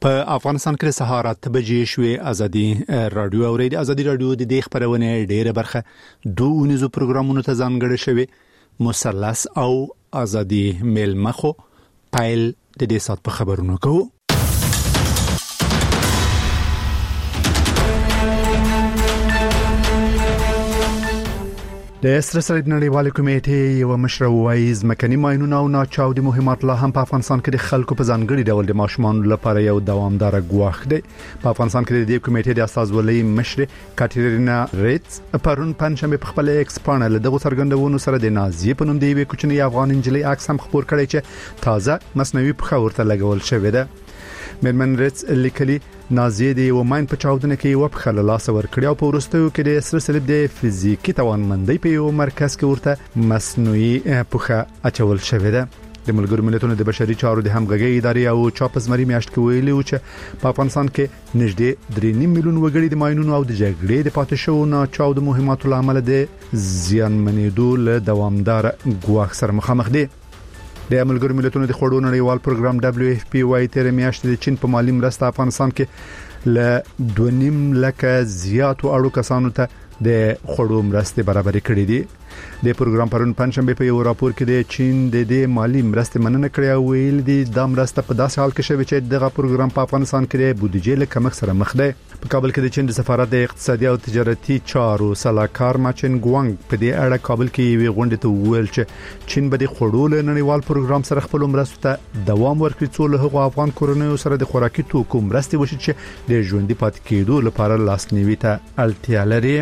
په افغانستان کې سهار 8 بجې شوې ازادي رادیو اوریدي. ازادي رادیو د دې خبرونه ډېره برخه دوه نيزو پروګرامونو ته ځانګړې شوی مثلث او ازادي میل مخو پایل د دې سات په خبرونو کوو. د اسرائیل نړیوال کمیټې یو مشر وایي ځمکني ماینونه او ناچاودي مهمات لا هم په افغانستان کې د خلکو په ځانګړي ډول د ماشومان لپاره یو دوامدار ګواښ دی. په افغانستان کې د دې کمیټې د استازولۍ مشر کاترینا ریټس پرون پنځمه په خپل ایکس پانل دغه څرګندونو سره د نازیې په نوم دی وی کوچنی افغان انجلۍ عکس هم خبر کړی چې تازه مصنوعي په خورته لګول شوی دی. مېرمن ریټس لیکلي نازیې د یو ماین په چاودنه کې یو په خل لاس ور کړی او په ورستیو کې د اسرائیل د فزیکی توانمندۍ په یو مرکز کې ورته مصنوعي پوښه اچول شوی دی. د ملګرو ملتونو د بشري چارو د همغږي ادارې او چاپز مری میاشت کې ویلي و چې په افغانستان کې نږدې 3 میلیون وګړي د ماینونو او د جګړې د پاتې شو نه چاود مهماتو لامل د زیانمنېدو له دوامدار ګواښ سره مخامخ دي. د ملګرو ملتونو د خوړو نړیوال پروګرام WFP وايي تیر میاشت د چین په مالی مرسته افغانستان کې ل 2.5 لک زیات اړو کسانو ته د خوړو مرسته برابرې کړې دي. د پروګرام پرون پنځمبه په یو راپور کې د چین د دې مالی مرسته مننه کړې او ویل دي د مرسته په داسې حال کې شوی چې دغه پروګرام په افغانستان کې د بودیجې له کمښت سره مخ دی. په کابل کې د چین د سفارت د اقتصادي او تجارتي چارو سلاکار ماچن ګوانګ په دې اړه کابل کې وی غونډه ته ویل چې چین به د خوړو له نړیوال پروګرام سره خپل مرسته ته دوام ورکړي څو له هغو افغان کورنیو سره د خوراکي توکو مرسته وشي چې د ژوندۍ پاتې کېدو لپاره لاسنیوي ته اړتیا لري.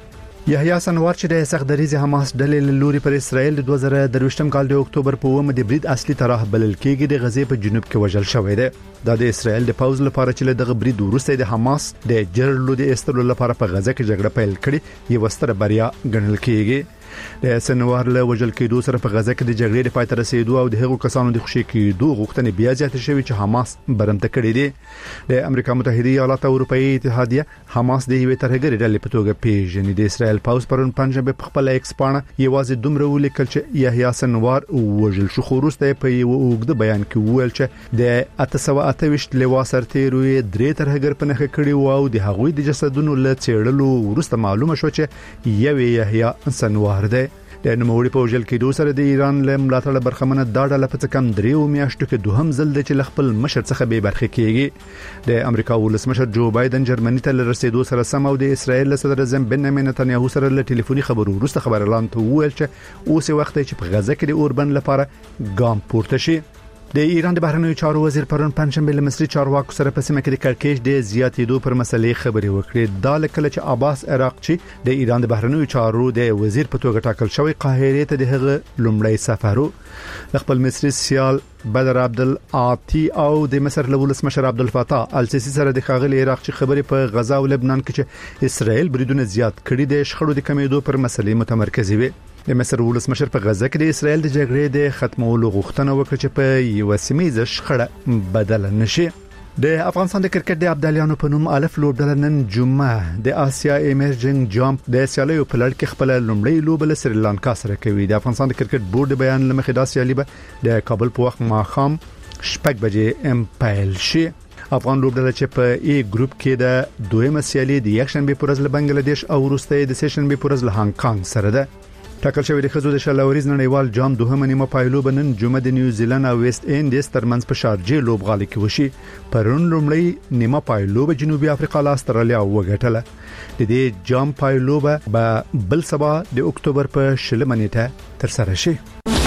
یحیی سنوار چې د سخدریز حماس ډلې لوري پر اسرائیل د 2023م کال د اکتوبر په 1 د برید اصلي طرح بلل کېږي د غزې په جنوب کې وژل شوی دی. د اسرائیل د پوز لپاره چې دغه برید وروسته د حماس د جرلو د استرلو لپاره په غزه کې جګړه پیل کړي یو ستره بریا ګڼل کېږي. د سنوار له وژل کېدو سره په غزه کې د جګړې د پای ته رسیدو او د هغو کسانو د خوشي کېدو غوښتنې بیا زیاتې شوې چې حماس برمته کړې دي. د امریکا متحده ایالات او اروپאי اتحادیه حماس د یوې ترهګرې ډلې په توګه پیژني. د اسرائیل پوز پرون پنځمبه په خپل ایکس پاڼه یوازې دومره ولیکل چې یحیی سنوار وژل شو، خو وروسته په یو اوږده بیان کې وویل چې د 828 لوا سرتیروي درې ترهګر په نخښه کړي او د هغوی د جسدونو له څېړلو وروسته معلومه شو چې یو یحیی سنوار دی. د نوموړي په وژل کېدو سره د ایران له ملاتړ برخمنه دا ډله په کم 3 میاشتو کې دوهم ځل د چې خپل مشر څخه به برخه کېږي. د امریکا ولسمشر جو بایدن جرمني ته رسیدو سره سم او د اسرائیل صدر اعظم بنیامین نتنیاهو سره له ټلیفوني خبرو وروسته خبر اعلان ته وویل چې اوس وخت چې په غزه کې د اوربن لپاره ګام پورته شي. د ایران د بهرنیو چارو وزیر پرون پنځمبه له مصری چارواکو سره په سیمه کې د کړکېچ د زیاتېدو پر مسلې خبرې وکړې. دا لکه چې عباس عراقچی د ایران د بهرنیو چارو د وزیر په توګه ټاکل شوی قاهره ته د هغه لومړی سفر خپل مصری سیال بدر عبدالعاطی او د مصر ولسمشر عبدالفتاح السیسی سره د خاغلی عراقچی خبرې په غزا او لبنان کې چې اسرائیل بریدونه زیات کړي د شخړو د کمیدو پر مسلې متمرکز وي. د مصر ولسمشر په غزه کې د اسرائیل د جګړې د ختمولو غوښتنه وکړه چې په یو سیمه شخړه بدل نشي. د افغانستان د کرکټ د ابدالیانو په نوم الف لوبډله نن جمعه د آسیا ایمرجنګ جامپ د سیالیو په لړ کې خپل لومړی لوب له سریلانکا سره کوي. د افغانستان د کرکټ بورډ د بیان لمخې د سیالي به د کابل په وخت ماخام 6 بجې امپایل شي. افغان لوبډله چې په ای ګروپ کې د دویمه سیالي د یکشنبه پر ورځ له بنگلاديش او وروسته د سیشنبه پر ورځ له هانګ کانګ سره ده. ټاکل شوی د خزو د شلوريز نړیوال جام دوهمه نیمه پایلو بنن جمعه د نیوزیلند او ویسټ انډیز ترمنځ په شارجه لوبغالي کې وشي. پرون لومړی نیمه پایلو به جنوبي افریقا له استرالیا وګټله. د دې جام پایلو به بل سبا د اکتوبر په 20 نیټه تر سره شي.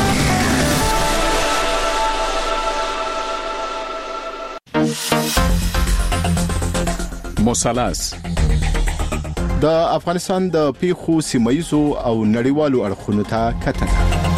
مثلث د افغانستان د پیښو سیمایزو او نړیوالو اړخونو ته کتنه.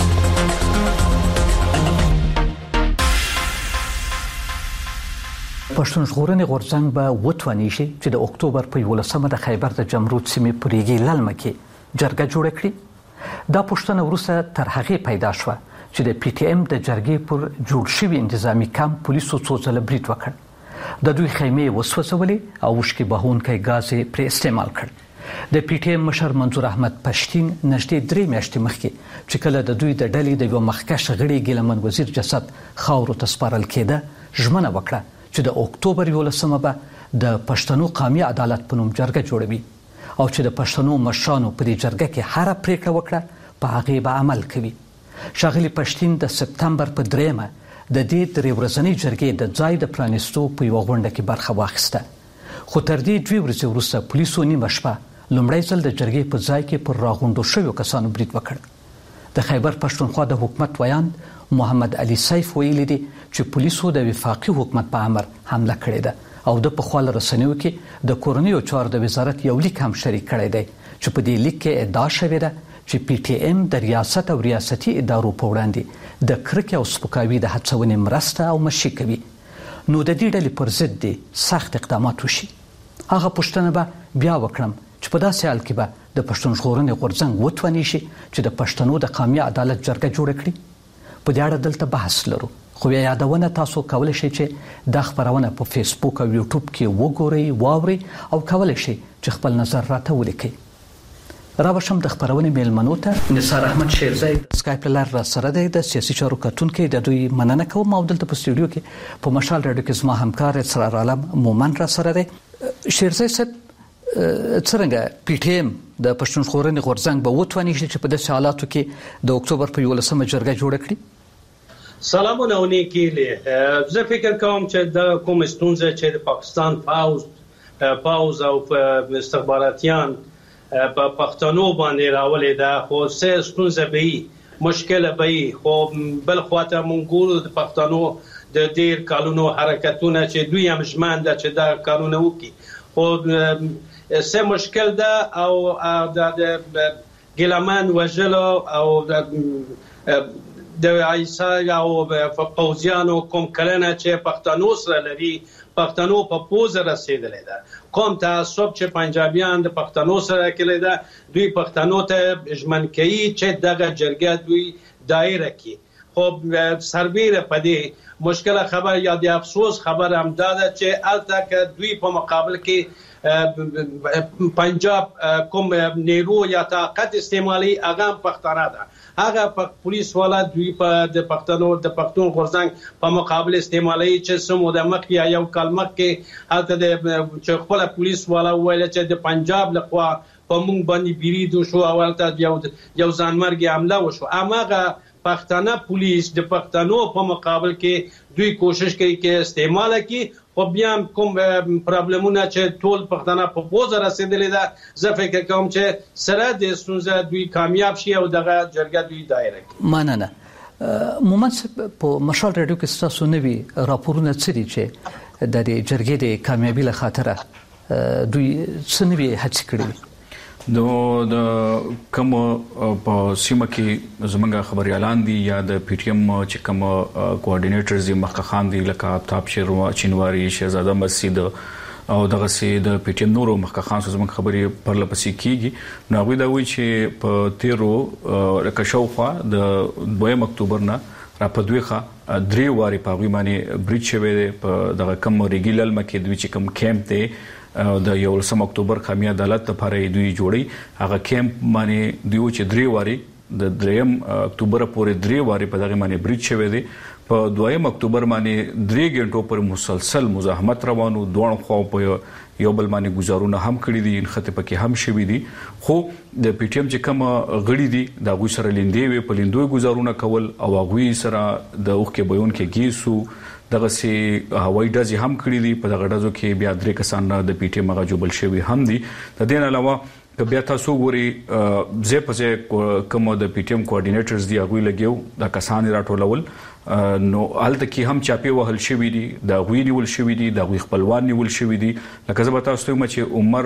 پښتون ژغورنې غورځنګ به وتواني شي چې د اکتوبر په 11مه د خیبر د جمرود سیمې پرېږي للمه کې جرګه جوړ کړي. دا پښتنه وروسته تر هغه پیدا شو چې د پی ټی ایم د جرګې پر جوړ شوی انتظامی کمپ پولیسو څو ځله برید وکړ. د دوی خیمې وسوځولې او وشکي بهونکي غاز پر استعمال کړ. د پی ټی ایم مشر منظور احمد پښتين نږدې 3 میاشتې مخکې چې کله د دوی د ډلې د یو مخکښ غړي ګیلمن وزیر جسد خاورو ته سپارل کېده ژمنه وکړه چې د اکتوبر 11 به د پښتنو قومي عدالت په نوم جرګه جوړوي او چې د پښتنو مشرانو په دې جرګه کې هر پریکړه وکړه په هغه به عمل کوي. ښاغلي پښتين د سپتمبر په 3 د دې 3 ورځنۍ جرګې د ځای د پرانیستو په یو غونډه کې برخه واخیسته. خو تر دې 2 ورځې وروسته پولیسو نیمه شپه لومړی ځل د جرګې په ځای کې پر راغونډو شویو کسانو برید وکړ. د خیبر پښتونخوا د حکومت ویاند محمد علي سیف ویلي دي چې پولیسو د وفاقي حکومت په امر حمله کړې ده او د پخوال رسنیو کې د کورنیو چارو د وزارت یو لیک هم شریک کړی دی چې په دې لیک کې ادعا شوې ده چې پی ټی ایم د ریاست او ریاستي ادارو په وړاندې د کرکې او سپکاوي د هڅونې مرسته او مشي کوي. نو د دې ډلې پر ضد دي سخت اقدامات وشي. هغه پوښتنه به بیا وکړم چې په داسې حال کې به د پښتون ژغورنې غورځنګ وتواني شي چې د پښتنو د قومي عدالت جرګه جوړه کړي. په دې اړه دلته بحث لرو، خو یادونه تاسو کولای شئ چې د خبرونه په فیسبوک او یوټیوب کې وګورئ، واورئ او کولای شئ چې خپل نظر راته ولیکئ. راوښم د خبرونه میلمنو ته نثار احمد شیرزی سکایپ لار را سره د سیاسي چارو کتونکو د دوی مننه کوم او دلته په سټوډیو کې په مشال رادیو کې زما همکار اسرار عالم مومن را سره دی. شیرزی صاحب څنګه پی ټی ایم د پښتون ژغورنې غورځنګ به وتواني چې په داسې حالاتو کې د اکتوبر په 11 جرګه جوړه کړي؟ سلامونه او نیکي له زه فکر کوم چې د کوم ستونزه چې د پاکستان پاوز او استخباراتیان په پښتنو باندې راولې ده، خو څه ستونزه به مشکل به خو بل خواته مونږ ګورو د پښتنو د ډیر کالونو حرکتونه چې دوی هم ژمن ده چې دا قانون وکړي، خو څه مشکل ده او د ګلمان وجلو او د عیسی او فوزیانو کوم کلنه چې پښتنو سره لري پښتنو په پوز رسیدلې ده. کوم تعصب چې پنجابیان د پښتنو سره کړی ده دوی پښتنو ته ژمن کوي چې دغه جرګه دوی دایره کړي. خو سربیره پدې مشکل خبر یا د افسوس خبر هم داده چې الته دوی په مقابل کې پنجاب کوم نیرو یا طاقت استعمالي هغه پښتانه ده، هغه پولیس والا دوی په د پښتون غورځنګ په مقابل استعمالي چې سمو د مخ یا یو کلمه کې الته د خپل پولیس والا ویل چې د پنجاب لخوا په مونږ باندې بیریدو شو او الته یو ځانمرګي حمله وشو. اماغه پښتانه پولیس د پښتنو په مقابل کې دوی کوشش کوي چې استعمال کړي، خو بیا کوم پرابلمونه چې ټول پښتانه په پوز رسیدلې ده زه فکر کوم چې سره د ستونزه دوی کامیاب شي او دغه جرګه دوی دایره کړي. مننه. مومن په مشال رادیو کې تاسو نوي راپورونه څه دي چې د جرګې د کامیابی له خاطر دوی څه نوي هڅې کړې؟ د کوم په سیمه کې زمونږ خبريالان دي یا د پی ټی ایم چې کوم کوارډینیټرز دي مخکخان دي لکه آفتاب چینواری شهزاده مسجد او دغه سي د پی ټی ایم نورو مخکخان زمونږ خبري پر لپسې کیږي. نو غوي دا وی چې په 13 رکشوخه د 2 اکتوبر نه را په دویخه 3 واري په غوي باندې بریډ شوی په دغه کوم ریګیلل مکه دوی چې کوم کیمپ ته د 11 اکتوبر قومي عدالت لپاره دوی جوړي هغه کیمپ باندې دوی چې 3 واري د 3 اکتوبر پورې 3 واري په دغه باندې بریډ شوی دی. په 2 اکتوبر باندې 3 غنټو پر مسلسل مزاحمت روانو، دوه خو په یو بل باندې گزارونه هم کړی دي، انخته پکې هم شوی دي، خو د پی ټی ایم چې کوم غړي دي دا غوي سره لیندې وي په لیندوي گزارونه کول او غوي سره د اوخ کې بیان کې گیسو دغه سي هوایي ډزې هم کړې دي. په دغه ډزو کې بیا 3 کسان د پی ټی ایم هغه جوړل شوی هم دي. د دې علاوه که بیا تاسو ګوري زه په کوم د پی ټی ایم کوارډینیټرز دی هغه لګیو د کسان راټولول نو الته کې هم چاپی وهل شوی دي، د غوی نیول شوی دي، د غوی خپلوان نیول شوی دي. لکه زه به تاسو ته چې عمر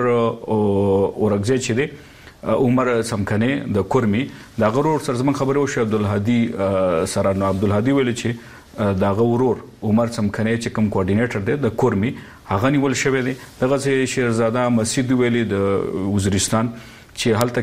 اورګزی چې دی عمر سمکنه د کورمی د غرور سر زمون خبرو شو عبدالهادي سره نو عبدالهادي ویل چې دا غورور عمر سمکنه چې کوم کوارډینیټر دی د کورمی هغه نیول شوی دی. دغه شیرزاده مسجد ویلي د وزیرستان چې حالت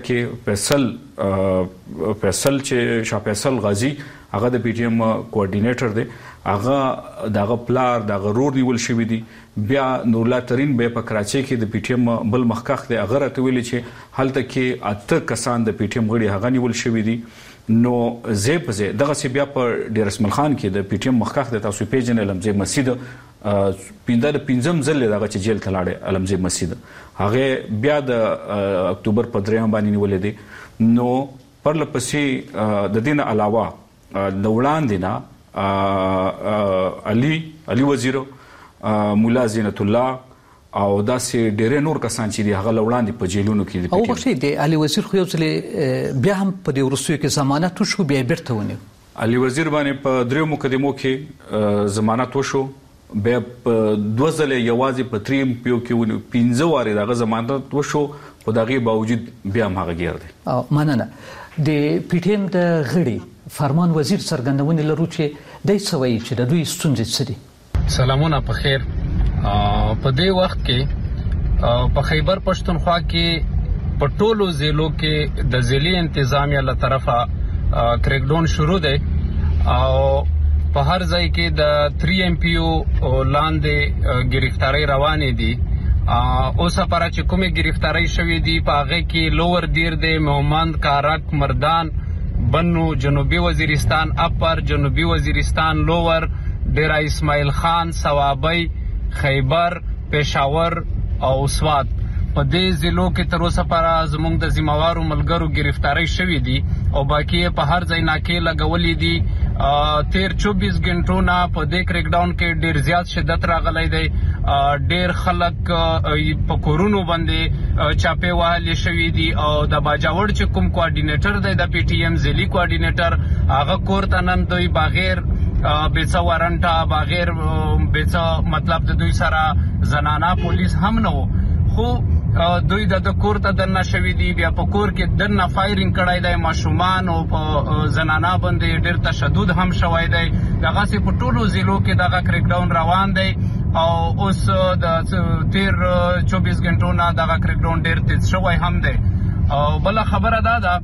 کې فیصل چې شاه فیصل غازی هغه د پی ټی ایم کوارډینیټر دی، هغه دغه پلار د غرور نیول شوی دی. بیا نورالله ترين به په کراچۍ کې د پی ټی ایم بل مخکخ دی هغه راته ویلي چې حالت کې 8 کسان د پی ټی ایم غړي هغه نیول شوی دی. نو زه په دغه سی بیا په ډیر اسمل خان کې د پی ټی ایم مخکخ د تاسو پیژنې لمزه مسجد پنځم ځل دغه چې جیل ته لاړ علمزی مسجد هغه بیا د اکتوبر په 3 باندې نیولې دي. نو پر لپسې د دین علاوه د وړاندې نه علي وزیر مولا زینت الله او داسې ډېر نور کسان چې هغه لوړاندې په جیلونو کې دي. او بخښي دی علي وزیر خو یو ځل بیا هم په دې ورسوي کې ضمانت وشو بیا بیرته ونیو. علي وزیر باندې په 3 مقدمو کې ضمانت وشو بیا په 2 ځله یوازې په 3 پیو کې 15 واره دغه ضمانت وشو خو دغه باوجود بیا هم هغه ګیر دی. مننه. د پی ټی ایم د غړي فرمان وزیر څرګندونه لرو چې دای سوي چې د دوی ستونزې څه دي. سلامونه په خیر. په دې وخت کې په خیبر پښتونخوا کې په ټولو ضلعو کې د ضلعي انتظامیه له طرفه کریک ډاون شروع دی او په هر ځای کې د 3 ایم پی او لاندې گرفتاری روانې دي. اوس لپاره چې کومه گرفتاری شوې دي په هغه کې لوور دیر دی، مومند، کارک، مردان، بنو، جنوبي وزیرستان، اپر، جنوبي وزیرستان، لوور، ډیرا اسماعیل خان، ثوابی، خیبر، پېښور او سوات. په دې ضلعو کې تر اوسه پورې زموږ د ذمہوارو ملګرو گرفتاری شوې دي او باقي په هر ځای ناکې لګولې دي. 13-24 غنټو نه په دې کریک ډاون کې ډیر زیات شدت راغلی دی. ډیر خلک په کورونو باندې چاپې وهلې شوې دي او د باجوړ چې کوم کوارډینیټر دی د پی ټی ایم ضلعي کوارډینیټر هغه کور ته نن دوی بغیر بیڅه وارنټا بغیر بیڅه مطلب د دوی سره زنانا پولیس هم نه وو خو دوی د کور ته دنه شوې دي. بیا په کور کې دنه فایرینګ کړای دی، ماشومان او په زنانا باندې ډیر تشدد هم شوی دی. دغه سي په ټولو ضلعو کې دغه کریک ډاون روان دی او اوس د 13-24 غنټو نه دغه کریک ډاون ډیر تیز شوی هم دی. او بل خبره ده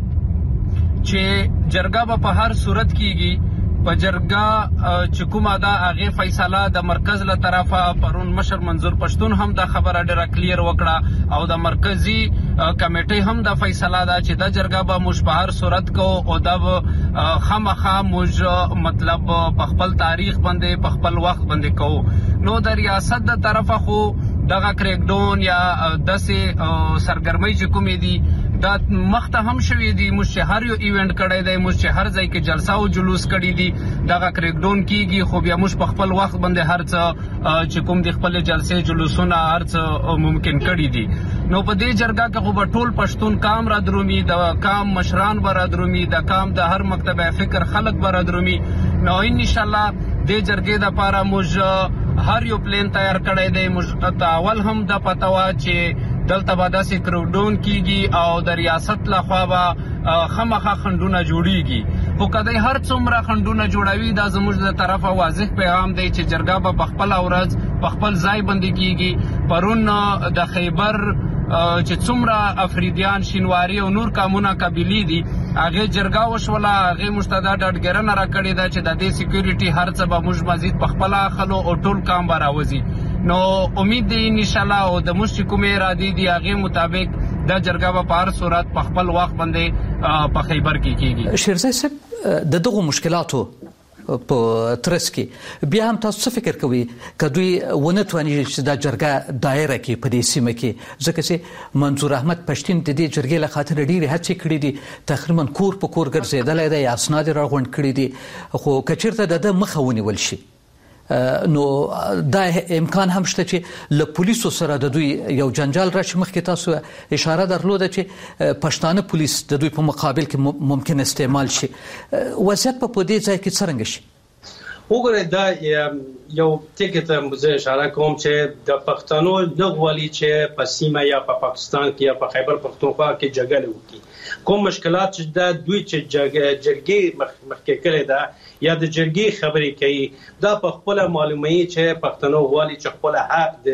چې جرګه په هر صورت کېږي. په جرګه چې کومه ده هغه فیصله د مرکز له طرفه پرون مشر منظور پښتون هم د خبره ډیره کلیر وکړه او د مرکزی کمیټې هم د فیصله ده چې د جرګه به موږ په هر صورت کو او د خامخا موږ مطلب په خپل تاریخ باندې په خپل وخت باندې کو. نو د ریاست د طرفه خو دغه کریک ډاون یا داسې سرګرمۍ چې کومې دي دا مخته هم شوې دي. موږ هر یو ایونت کړی دی، موږ هر ځای کې جلسه او جلوس کړی دي. دغه کریک ډاون کیږي خو بیا موږ په خپل وخت باندې هر څه چې کوم د خپل جلسې جلوسونه هر څه ممکن کړی دي. نو په دې جرګه کې خو ټول پښتون کام را درومي، د کام مشران به را درومي، د کام د هر مکتبه فکر خلک به را درومي. نو ان شاء الله دې جرګې د لپاره موږ هر یو پلان تیار کړی دی. موږ اول هم د پتاوا چې دلته به داسې کریک ډاون کیږي او د ریاست لخوا به خامخا خنډونه جوړیږي. خو کدی هر څومره خنډونه جوړوي دا زموږ د طرفه واضح پیغام دی چې جرګه به په خپل ورځ په خپل ځای باندې کیږي. پرون د خیبر چې څومره افریدیان، شینواری او نور قومونه قبیلې دي هغه جرګه وشوله، هغه مستعد ډاډګرنه راکړې ده چې د دې سکیورټي هر څه به موږ مزید په خپل خلو او ټول کام به راوځي. نو امید دی ان شاء الله او د موږ کومه ارادي دي هغه مطابق د جرګه په هر صورت په خپل وخت باندې په خیبر کې کیږي. شیرزای صاحب د دغه مشکلاتو په ترڅ کې بیا هم تاسو فکر کوئ کدوې ونه تواني چې د جرګه دایره کې په دې سیمه کې ځکه چې منظور احمد پښتين د دې جرګې له خاطر ډېری هڅې کړې دي، تقریبا کور په کور ګرځېدلای دی، اسناد راغونډ کړي دي، خو کچیرته د مخه ونیول شي نو دا امکان هم شته چې له پولیسو سره د دوی یو جنجال راشي. مخکې تاسو اشاره درلوده چې پښتانه پولیس د دوی په مقابل کې ممکن استعمال شي. وضعیت په دې ځای کې څرنګه شي؟ وګورئ دا یو ټکی ته مزه اشاره کوم چې د پښتنو دغوالي چې په سیمه یا په پاکستان کې یا په خیبر پښتونخوا کې جګړه وکړي کوم مشکلات چې د دوی چې جرګې مخکې کړي دا یا د جرګې خبرې کوي دا په خپل معلومي چې پښتنو غوالي چې خپل حق د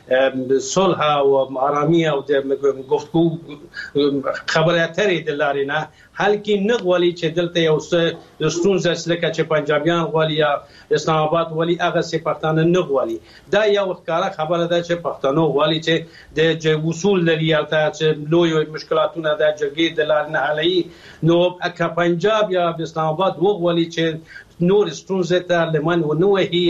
صلح او آرامي او د گفتگو خبرې اترې د لارې نه حل کې نه غوالي چې دلته یو څه ستونزه لکه چې پنجابیان غوالي یا اسلام آباد غوالي هغه سي پښتانه نه غوالي. دا یو ښکارا خبره ده چې پښتنو غوالي چې د وصول لري البته چې لوی مشکلاتونه د جرګې د لارې نه حلي. نو اکه پنجاب یا اسلام آباد وغوالي چې نور ستونزه ته لمن ونوهي